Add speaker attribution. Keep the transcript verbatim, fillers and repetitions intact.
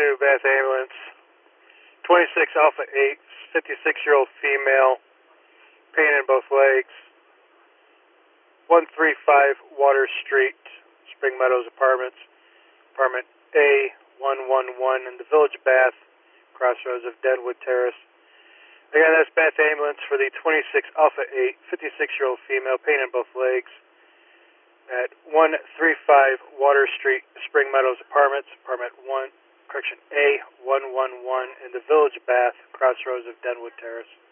Speaker 1: to Bath Ambulance. twenty-six Alpha eight, fifty-six-year-old female, pain in both legs. one thirty-five Water Street, Spring Meadows Apartments, apartment A one one one in the Village of Bath, crossroads of Deadwood Terrace. Again, that's Bath Ambulance for the twenty-six Alpha eight, fifty-six-year-old female, pain in both legs, at one thirty-five Water Street, Spring Meadows Apartments, apartment one, correction, A one one one in the Village of Bath, crossroads of Deadwood Terrace.